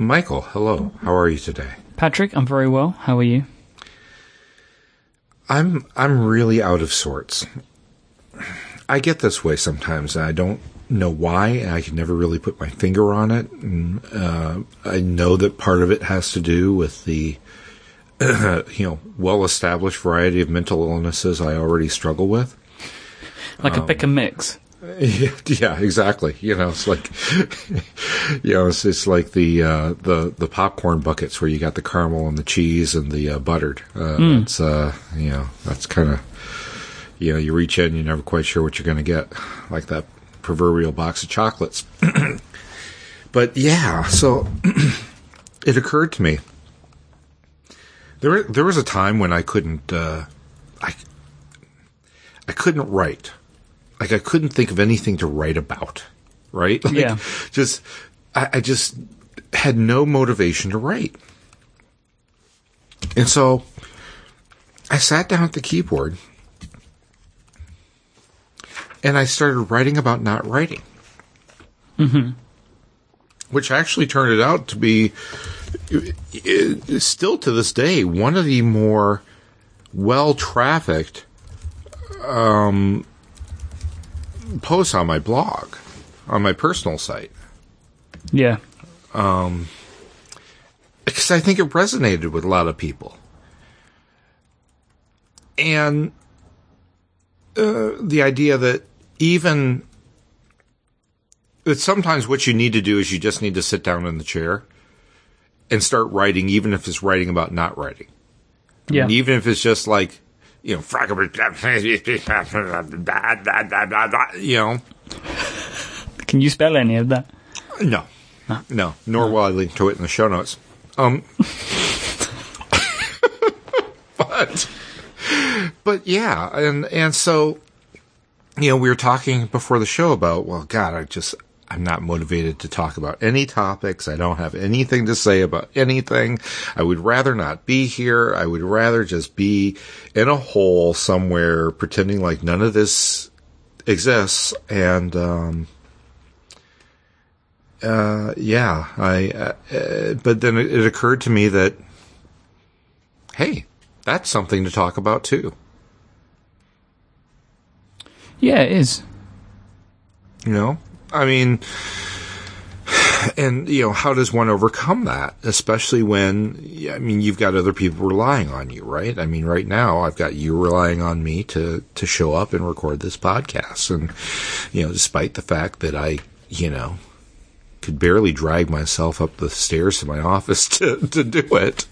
Michael, hello. How are you today? Patrick, I'm very well. How are you? I'm really out of sorts. I get this way sometimes, and I don't know why, and I can never really put my finger on it. And, I know that part of it has to do with the well-established variety of mental illnesses I already struggle with. Like a pick and mix. Yeah, exactly. It's like, it's like the popcorn buckets where you got the caramel and the cheese and the buttered. That's kind of, you reach in, you're never quite sure what you're going to get, like that proverbial box of chocolates. But yeah, so it occurred to me. There was a time when I couldn't, I couldn't write. Like, I couldn't think of anything to write about, right? Like, yeah. I just had no motivation to write. And so I sat down at the keyboard and I started writing about not writing. Mm-hmm. Which actually turned out to be, still to this day, one of the more well-trafficked posts on my blog, on my personal site. Yeah. Because I think it resonated with a lot of people. And the idea that sometimes what you need to do is you just need to sit down in the chair and start writing, even if it's writing about not writing. Yeah. Even if it's just like, Can you spell any of that? No. No. Nor will I link to it in the show notes. But yeah, and so, we were talking before the show about, well, God, I'm not motivated to talk about any topics. I don't have anything to say about anything. I would rather not be here. I would rather just be in a hole somewhere pretending like none of this exists. And, but then it occurred to me that, hey, that's something to talk about too. Yeah, it is. I mean, and, how does one overcome that? Especially when, you've got other people relying on you, right? I mean, right now, I've got you relying on me to show up and record this podcast. And, despite the fact that I, could barely drag myself up the stairs to my office to do it,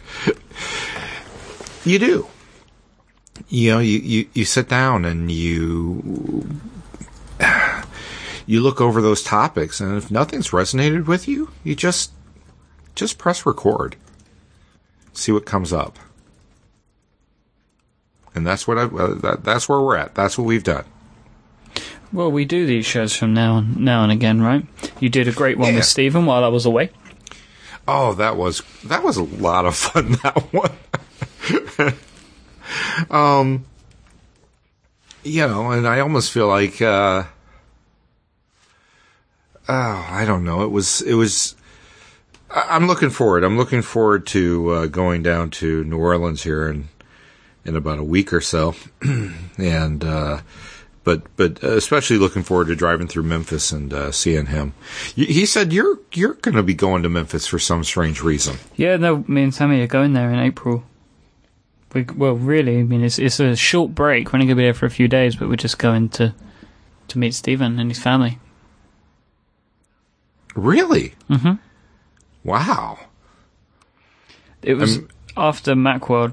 you do. You sit down and you look over those topics, and if nothing's resonated with you, you just press record. See what comes up. And that's that's where we're at. That's what we've done. Well, we do these shows from now and again, right? You did a great one with Stephen while I was away. Oh, that was a lot of fun, that one. And I almost feel like, I don't know. It was, I'm looking forward. I'm looking forward to, going down to New Orleans here in about a week or so. And, but especially looking forward to driving through Memphis and, seeing him. He said you're going to be going to Memphis for some strange reason. Yeah, no, me and Sammy are going there in April. Well, really, I mean, it's a short break. We're only going to be there for a few days, but we're just going to meet Stephen and his family. Really? Mm-hmm. Wow. It was after Macworld.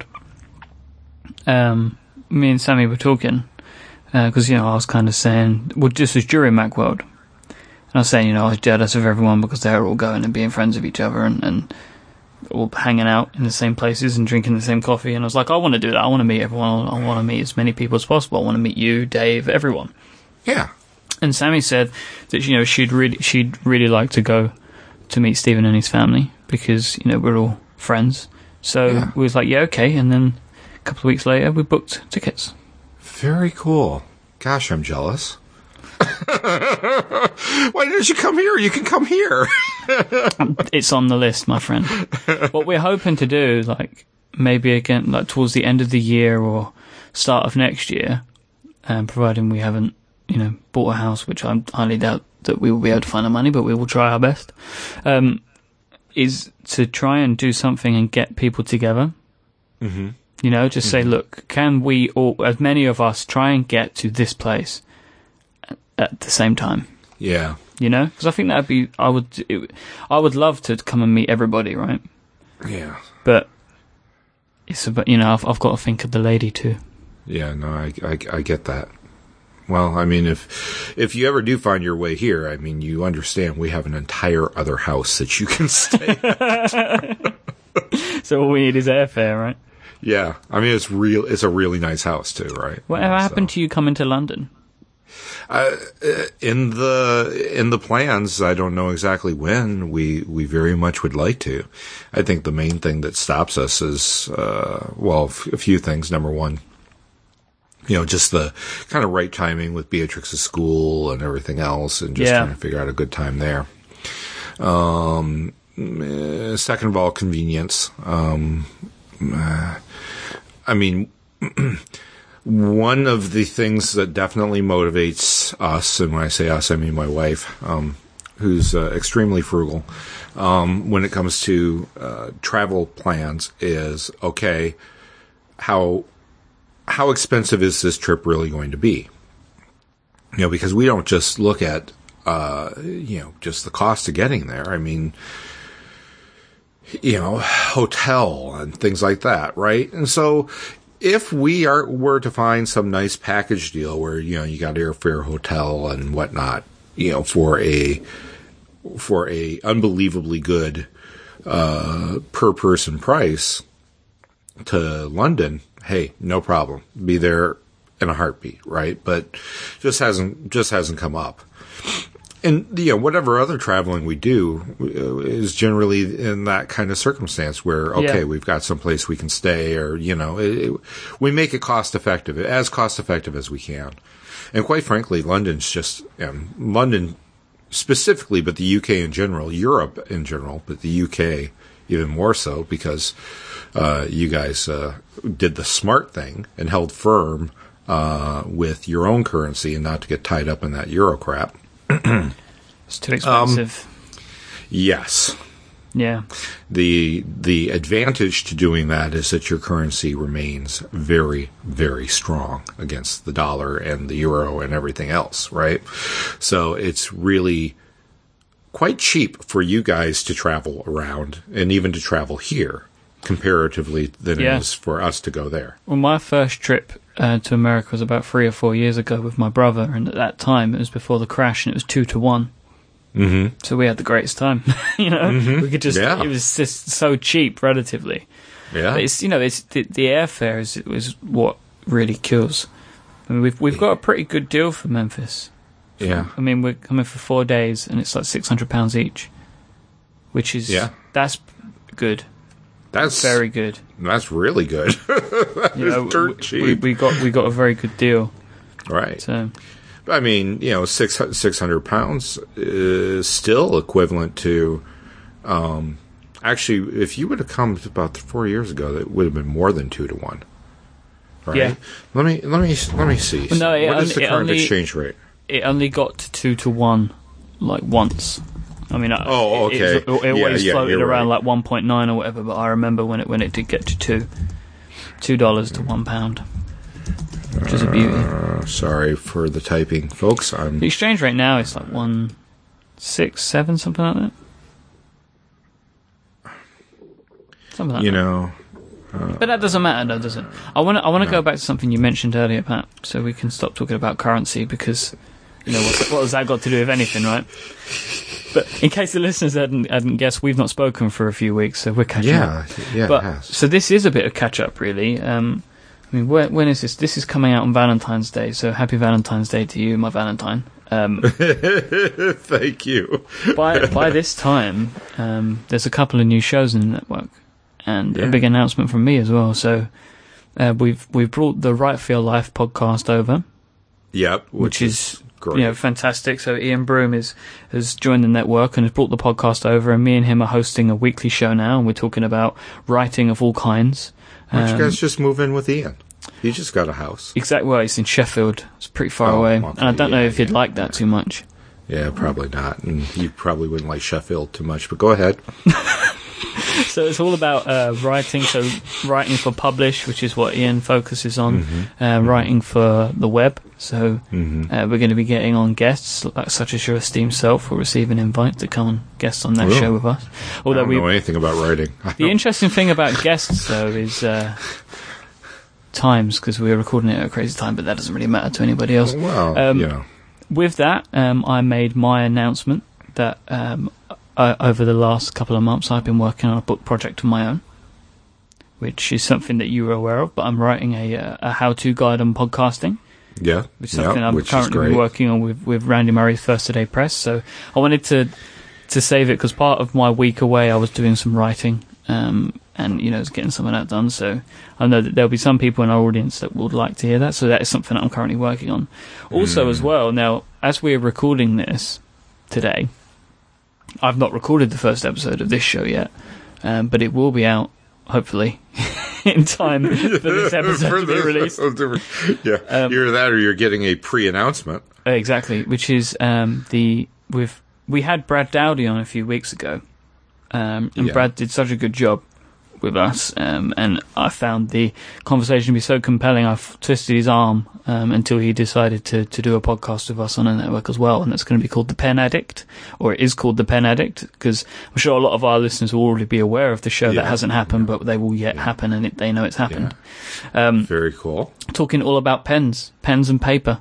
Me and Sammy were talking, because, I was kind of saying, well, this was during Macworld. And I was saying, I was jealous of everyone because they were all going and being friends with each other and all hanging out in the same places and drinking the same coffee. And I was like, I want to do that. I want to meet everyone. I want to meet as many people as possible. I want to meet you, Dave, everyone. Yeah. And Sammy said that, she'd really like to go to meet Stephen and his family because, we're all friends. So we was like, yeah, okay. And then a couple of weeks later, we booked tickets. Very cool. Gosh, I'm jealous. Why didn't you come here? You can come here. It's on the list, my friend. What we're hoping to do, like maybe again, like towards the end of the year or start of next year, providing we haven't, bought a house, which I highly doubt that we will be able to find the money, but we will try our best, is to try and do something and get people together. Mm-hmm. Just say, look, can we all, as many of us, try and get to this place at the same time? Yeah. Because I think that'd be, I would love to come and meet everybody, right? Yeah. But it's about, I've got to think of the lady too. Yeah, no, I get that. Well, I mean, if you ever do find your way here, I mean, you understand we have an entire other house that you can stay at. So all we need is airfare, right? Yeah, I mean, it's a really nice house too, right? Whatever happened to you coming to London? In the plans, I don't know exactly when. We very much would like to. I think the main thing that stops us is, a few things. Number one, just the kind of right timing with Beatrix's school and everything else, and just trying to figure out a good time there. Second of all, convenience. I mean, one of the things that definitely motivates us, and when I say us, I mean my wife, who's extremely frugal, when it comes to travel plans, is, okay, how expensive is this trip really going to be? Because we don't just look at, just the cost of getting there. I mean, hotel and things like that, right? And so if we were to find some nice package deal where, you got airfare, hotel and whatnot, for a unbelievably good, per person price to London, hey, no problem. Be there in a heartbeat, right? But just hasn't come up. And, whatever other traveling we do is generally in that kind of circumstance where, okay, we've got some place we can stay, or, we make it as cost effective as we can. And quite frankly, London's just, London specifically, but the UK in general, Europe in general, but the UK even more so, because you guys did the smart thing and held firm with your own currency and not to get tied up in that euro crap. It's too expensive. Yes. Yeah. The advantage to doing that is that your currency remains very, very strong against the dollar and the euro and everything else, right? So it's really quite cheap for you guys to travel around and even to travel here comparatively than it is for us to go there. Well, my first trip to America was about 3 or 4 years ago with my brother, and at that time it was before the crash, and it was 2 to 1. Mm-hmm. So we had the greatest time. Mm-hmm. We could just it was just so cheap relatively. Yeah, but it's it's the airfare is what really kills. I mean, we've got a pretty good deal for Memphis. Yeah, I mean, we're coming for 4 days, and it's like £600 each, which is that's good. That's very good. That's really good. It's dirt cheap. We got a very good deal. Right. So, I mean, £600 is still equivalent to. Actually, if you would have come about 4 years ago, that would have been more than 2 to 1. Right. Yeah. Let me see. Well, no, what is the current exchange rate? It only got to 2 to 1, like once. I mean, okay. It always floated around like 1.9 or whatever, but I remember when it did get to $2 to £1, which is a beauty. Sorry for the typing, folks. The exchange rate now is like 1.67, something like that. Something like that. But that doesn't matter, though, does it? I want to go back to something you mentioned earlier, Pat, so we can stop talking about currency, because what has that got to do with anything, right? But in case the listeners hadn't guessed, we've not spoken for a few weeks, so we're catching up. Yeah, but, it has. So this is a bit of catch up, really. I mean, when is this? This is coming out on Valentine's Day, so happy Valentine's Day to you, my Valentine. Thank you. By this time, there's a couple of new shows in the network, and a big announcement from me as well. So we've brought the Right for Your Life podcast over. Yep, which is Great. Fantastic. So Ian Broom has joined the network and has brought the podcast over, and me and him are hosting a weekly show now, and we're talking about writing of all kinds. Why don't you guys just move in with Ian? He just got a house. Exactly. Well, it's in Sheffield. It's pretty far away. Okay, and I don't know if you'd like that too much. Yeah, probably not. And you probably wouldn't like Sheffield too much, but go ahead. So it's all about writing. So writing for Publish, which is what Ian focuses on, writing for the web. So we're going to be getting on guests, such as your esteemed self, will receive an invite to come and guest on that show with us. Although I don't know anything about writing. The interesting thing about guests, though, is times, because we're recording it at a crazy time, but that doesn't really matter to anybody else. Well, With that, I made my announcement that over the last couple of months I've been working on a book project of my own, which is something that you were aware of, but I'm writing a how-to guide on podcasting. Yeah. Which is something I'm currently working on with Randy Murray's First Today Press. So I wanted to save it because part of my week away I was doing some writing and getting some of that done. So I know that there'll be some people in our audience that would like to hear that. So that is something that I'm currently working on. Also, as well, now as we're recording this today, I've not recorded the first episode of this show yet, but it will be out hopefully in time for this episode to be released. Yeah, either that or you're getting a pre-announcement. Exactly, which is we had Brad Dowdy on a few weeks ago, and Brad did such a good job with us, and I found the conversation to be so compelling. I've twisted his arm until he decided to do a podcast with us on a network as well, and it's going to be called The Pen Addict, or it is called The Pen Addict, because I'm sure a lot of our listeners will already be aware of the show that hasn't happened, but they will yet happen, and they know it's happened. Very cool. Talking all about pens and paper.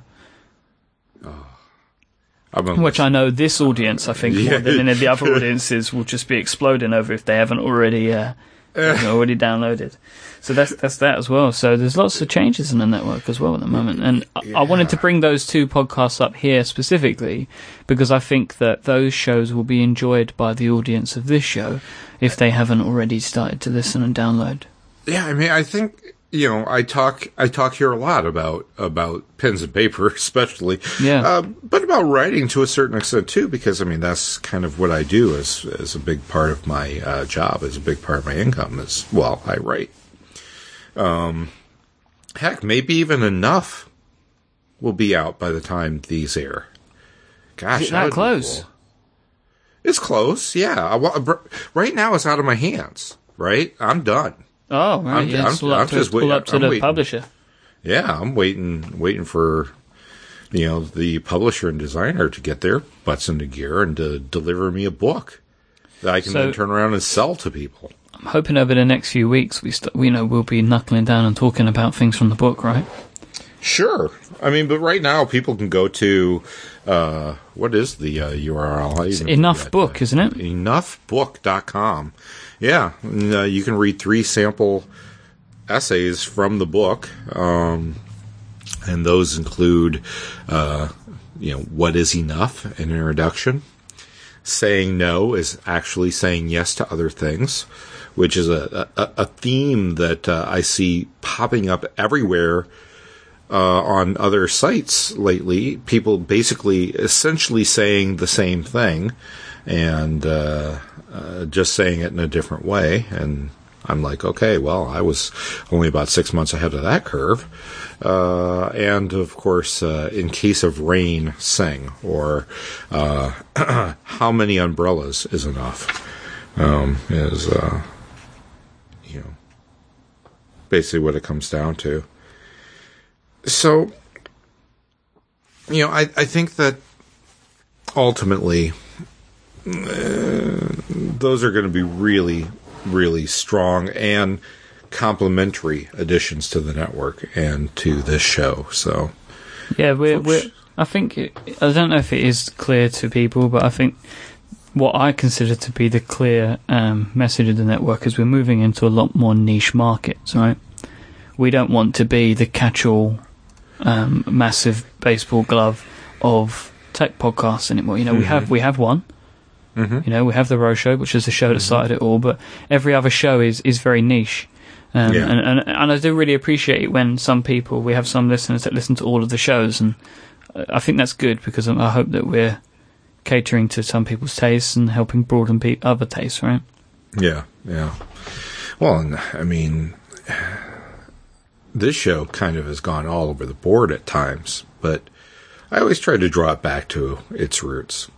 Which I know this audience, I think, more than any of the other audiences, will just be exploding over if they haven't already downloaded. So that's that as well. So there's lots of changes in the network as well at the moment. And I wanted to bring those two podcasts up here specifically because I think that those shows will be enjoyed by the audience of this show if they haven't already started to listen and download. Yeah, I mean, I think, I talk here a lot about pens and paper, especially. Yeah. But about writing to a certain extent too, because I mean that's kind of what I do as a big part of my job, as a big part of my income. I write. Heck, maybe even enough will be out by the time these air. Gosh, is it that close? Cool. It's close. Yeah. Right now, it's out of my hands. Right, I'm done. Oh, right. It's up to the publisher. Yeah, I'm waiting for, the publisher and designer to get their butts into gear and to deliver me a book that I can then turn around and sell to people. I'm hoping over the next few weeks we'll be knuckling down and talking about things from the book, right? Sure. I mean, but right now people can go to, what is the URL? It's Enough Book, isn't it? Enoughbook.com. Yeah, and, you can read 3 sample essays from the book, and those include, what is enough, an introduction. Saying no is actually saying yes to other things, which is a theme that I see popping up everywhere on other sites lately. People essentially saying the same thing, and just saying it in a different way. And I'm like, okay, well, I was only about 6 months ahead of that curve. And of course, in case of rain, sing, or how many umbrellas is enough, is basically what it comes down to. So, I think that ultimately, those are going to be really, really strong and complementary additions to the network and to this show. So, yeah, I think I don't know if it is clear to people, but I think what I consider to be the clear message of the network is we're moving into a lot more niche markets, right? We don't want to be the catch-all, massive baseball glove of tech podcasts anymore. We have one. Mm-hmm. We have the Row Show, which is the show that started it all, but every other show is very niche. And I do really appreciate it when we have some listeners that listen to all of the shows, and I think that's good because I hope that we're catering to some people's tastes and helping broaden other tastes, right? Yeah. Well, and I mean, this show kind of has gone all over the board at times, but I always try to draw it back to its roots.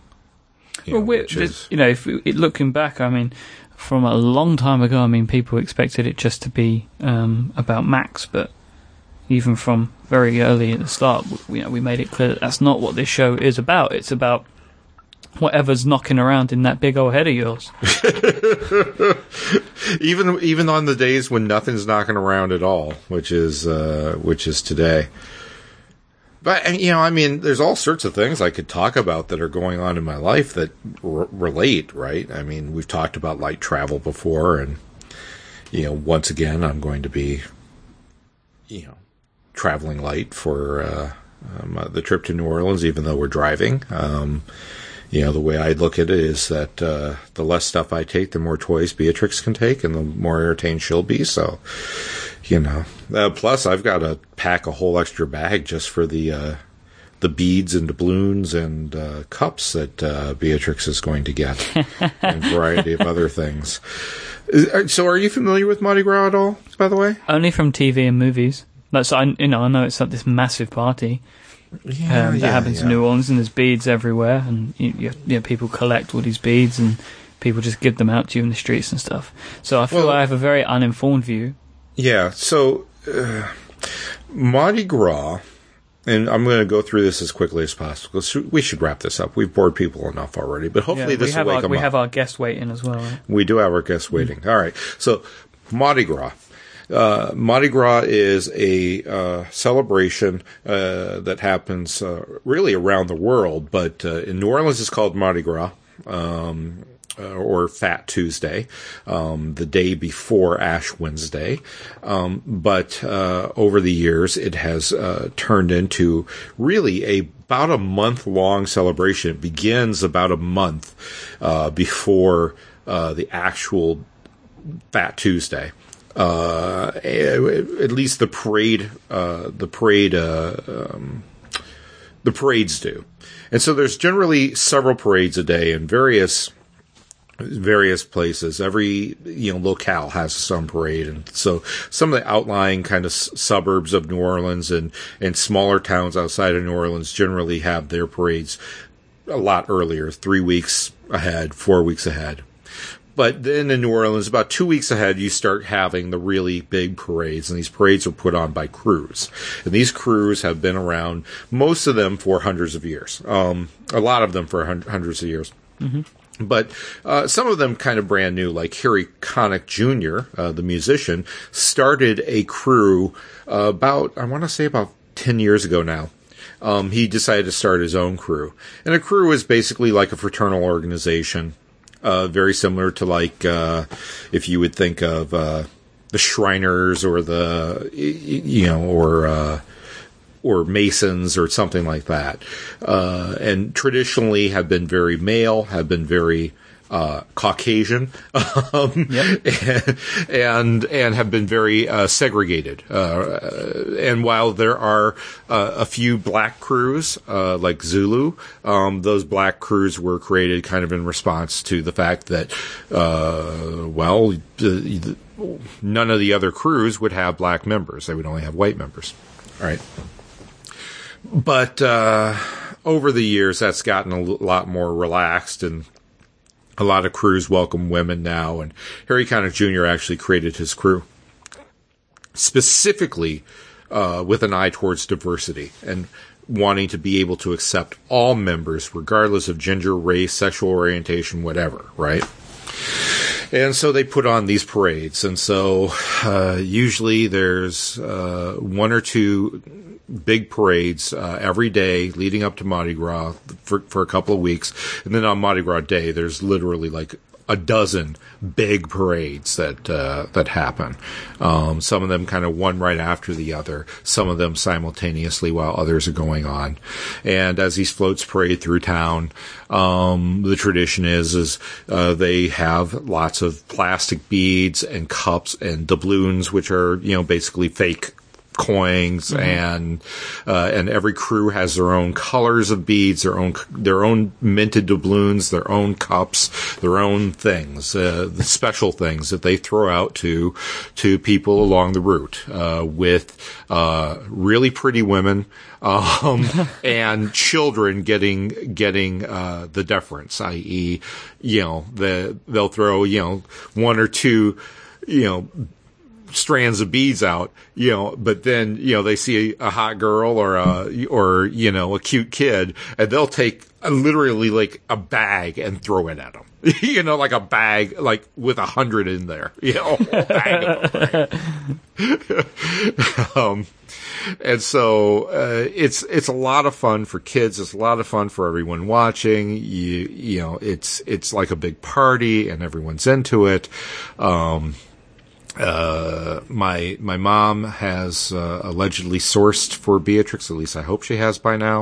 Looking back, I mean, from a long time ago, I mean, people expected it just to be about Max, but even from very early at the start, we made it clear that that's not what this show is about. It's about whatever's knocking around in that big old head of yours. even on the days when nothing's knocking around at all, which is today. But I mean, there's all sorts of things I could talk about that are going on in my life that relate, right? I mean, we've talked about light travel before, and once again, I'm going to be, traveling light for the trip to New Orleans, even though we're driving. The way I look at it is that the less stuff I take, the more toys Beatrix can take, and the more entertained she'll be. So, plus I've got to pack a whole extra bag just for the beads and doubloons and cups that Beatrix is going to get, and a variety of other things. So, are you familiar with Mardi Gras at all? By the way, only from TV and movies. That's I know it's like this massive party. That happens in New Orleans, and there's beads everywhere, and people collect all these beads, and people just give them out to you in the streets and stuff. So I feel I have a very uninformed view. Yeah, so Mardi Gras, and I'm going to go through this as quickly as possible, because we should wrap this up. We've bored people enough already, but hopefully this will wake them up. We have our guest waiting as well, right? We do have our guest waiting. All right, so Mardi Gras. Mardi Gras is a celebration that happens really around the world, but in New Orleans it's called Mardi Gras, or Fat Tuesday, the day before Ash Wednesday. But over the years it has turned into really about a month-long celebration. It begins about a month before the actual Fat Tuesday. At least the parades do. And so there's generally several parades a day in various places. Every, locale has some parade. And so some of the outlying kind of suburbs of New Orleans and smaller towns outside of New Orleans generally have their parades a lot earlier, 3 weeks ahead, 4 weeks ahead. But then in New Orleans, about 2 weeks ahead, you start having the really big parades, and these parades are put on by crews. And these crews have been around, most of them for hundreds of years, a lot of them for hundreds of years. Mm-hmm. But some of them kind of brand new, like Harry Connick Jr., the musician, started a crew about 10 years ago now. He decided to start his own crew. And a crew is basically like a fraternal organization. Very similar to if you would think of the Shriners or or Masons or something like that. And traditionally have been very male, have been very Caucasian, and have been very segregated. And while there are a few black crews, like Zulu, those black crews were created kind of in response to the fact that, none of the other crews would have black members. They would only have white members. All right. But over the years, that's gotten a lot more relaxed, and a lot of crews welcome women now, and Harry Connick Jr. actually created his crew specifically with an eye towards diversity and wanting to be able to accept all members regardless of gender, race, sexual orientation, whatever, right? And so they put on these parades, and so usually there's one or two big parades every day leading up to Mardi Gras for a couple of weeks. And then on Mardi Gras Day, there's literally like a dozen big parades that happen. Some of them kind of one right after the other, some of them simultaneously while others are going on. And as these floats parade through town, the tradition is they have lots of plastic beads and cups and doubloons, which are, basically fake coins, and every crew has their own colors of beads, their own minted doubloons, their own cups, their own things, the special things that they throw out to people along the route, with really pretty women and children getting the deference, i.e., they'll throw one or two strands of beads out, but then they see a hot girl or a cute kid, and they'll take literally like a bag and throw it at them. Like a bag, like with 100 in there, a bag of them, right? And so, it's a lot of fun for kids. It's a lot of fun for everyone watching. It's like a big party and everyone's into it. My mom has, allegedly sourced for Beatrix, at least I hope she has by now,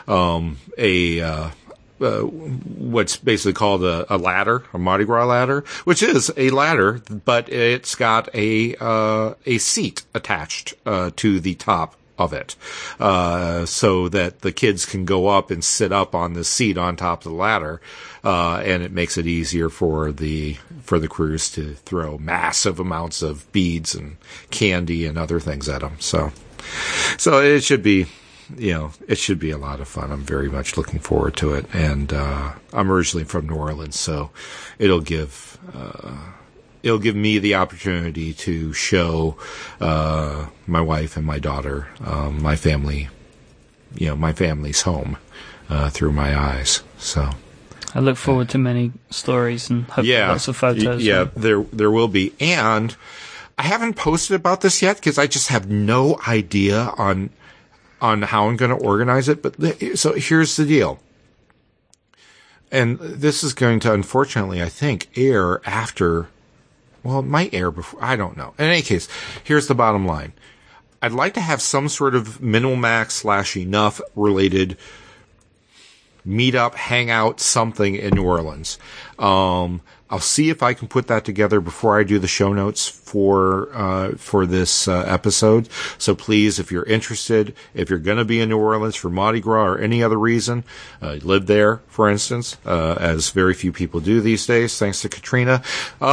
what's basically called a ladder, a Mardi Gras ladder, which is a ladder, but it's got a seat attached to the top of it, so that the kids can go up and sit up on the seat on top of the ladder, and it makes it easier for the crews to throw massive amounts of beads and candy and other things at them. So it should be. It should be a lot of fun. I'm very much looking forward to it. And I'm originally from New Orleans, so it'll give me the opportunity to show my wife and my daughter my family, my family's home through my eyes. So I look forward to many stories and hopefully lots of photos. Yeah, there will be. And I haven't posted about this yet because I just have no idea on how I'm going to organize it. But so here's the deal. And this is going to, unfortunately, I think, air after, well, it might air before, I don't know. In any case, here's the bottom line. I'd like to have some sort of Minimal-Max/Enough related meetup, hangout, something in New Orleans. I'll see if I can put that together before I do the show notes for this episode. So please, if you're interested, if you're going to be in New Orleans for Mardi Gras or any other reason, live there, for instance, as very few people do these days, thanks to Katrina.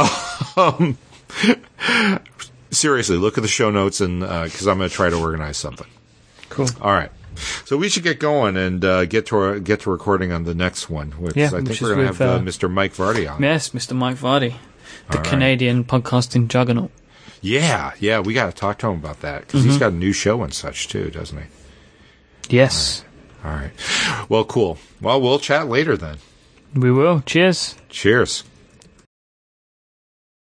Seriously, look at the show notes, and because I'm going to try to organize something. Cool. All right. So we should get going and get to recording on the next one, which I think we're going to have Mr. Mike Vardy on. Yes, Mr. Mike Vardy, the Canadian podcasting juggernaut. Yeah, we got to talk to him about that because he's got a new show and such too, doesn't he? Yes. All right. Well, cool. Well, we'll chat later then. We will. Cheers. Cheers.